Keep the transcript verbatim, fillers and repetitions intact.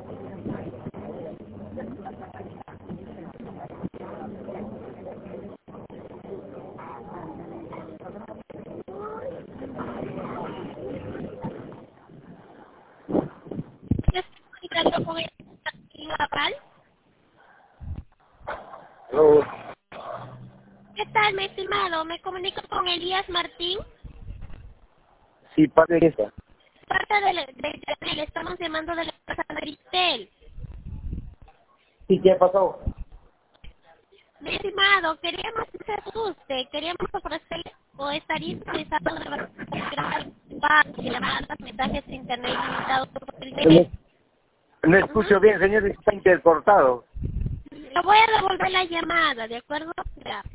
comunicando con el Naval. Hello. ¿Qué tal, mi estimado? Me comunico con Elías Martín. Sí, parte de esta. Parte de, de, le estamos llamando de la casa Maristel. Sí, ¿qué pasó? Mi estimado, queríamos ser usted, queríamos ofrecerle o estaría interesado en grabar llamadas, mensajes de internet ilimitados por el mes. No escucho bien, señor, está intercortado. Le voy a devolver la llamada, ¿de acuerdo? Ya.